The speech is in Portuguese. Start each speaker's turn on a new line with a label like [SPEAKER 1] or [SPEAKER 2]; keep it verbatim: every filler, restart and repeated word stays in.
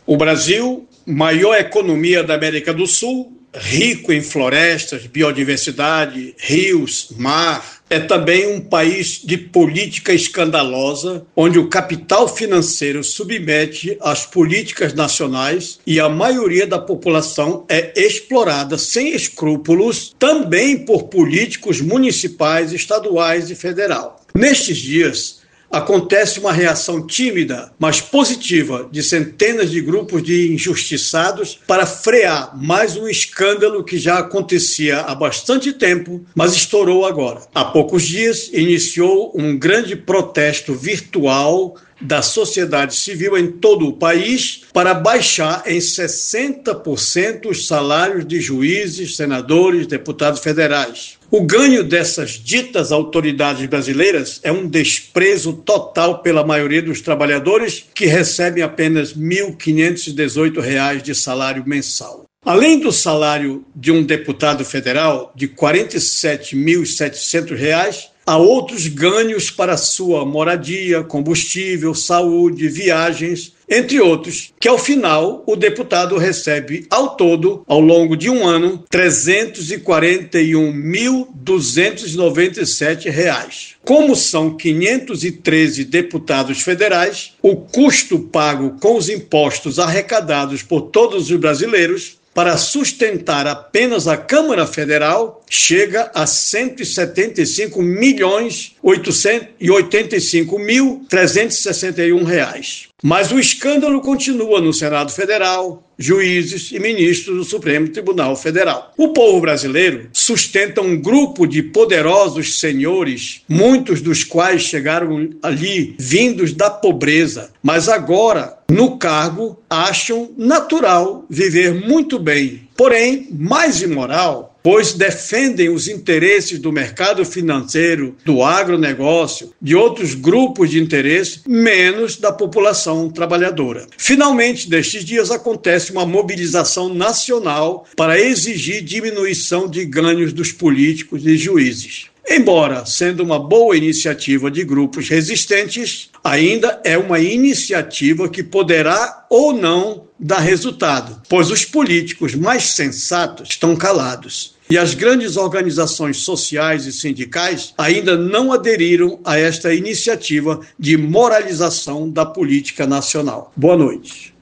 [SPEAKER 1] O Brasil, maior economia da América do Sul, rico em florestas, biodiversidade, rios, mar, é também um país de política escandalosa, onde o capital financeiro submete às políticas nacionais e a maioria da população é explorada sem escrúpulos, também por políticos municipais, estaduais e federal. Nestes dias, acontece uma reação tímida, mas positiva, de centenas de grupos de injustiçados para frear mais um escândalo que já acontecia há bastante tempo, mas estourou agora. Há poucos dias, iniciou um grande protesto virtual da sociedade civil em todo o país para baixar em sessenta por cento os salários de juízes, senadores, deputados federais. O ganho dessas ditas autoridades brasileiras é um desprezo total pela maioria dos trabalhadores, que recebem apenas mil quinhentos e dezoito reais de salário mensal. Além do salário de um deputado federal de quarenta e sete mil e setecentos reais, há outros ganhos para sua moradia, combustível, saúde, viagens, entre outros, que ao final o deputado recebe ao todo, ao longo de um ano, trezentos e quarenta e um mil duzentos e noventa e sete reais. Como são quinhentos e treze deputados federais, o custo pago com os impostos arrecadados por todos os brasileiros para sustentar apenas a Câmara Federal chega a cento e setenta e cinco milhões oitocentos e oitenta e cinco mil trezentos e sessenta e um reais. Mas o escândalo continua no Senado Federal, juízes e ministros do Supremo Tribunal Federal. O povo brasileiro sustenta um grupo de poderosos senhores, muitos dos quais chegaram ali vindos da pobreza, mas agora, no cargo, acham natural viver muito bem. Porém, mais imoral, pois defendem os interesses do mercado financeiro, do agronegócio, de outros grupos de interesse, menos da população trabalhadora. Finalmente, nestes dias, acontece uma mobilização nacional para exigir diminuição de ganhos dos políticos e juízes. Embora sendo uma boa iniciativa de grupos resistentes, ainda é uma iniciativa que poderá ou não dar resultado, pois os políticos mais sensatos estão calados. E as grandes organizações sociais e sindicais ainda não aderiram a esta iniciativa de moralização da política nacional. Boa noite.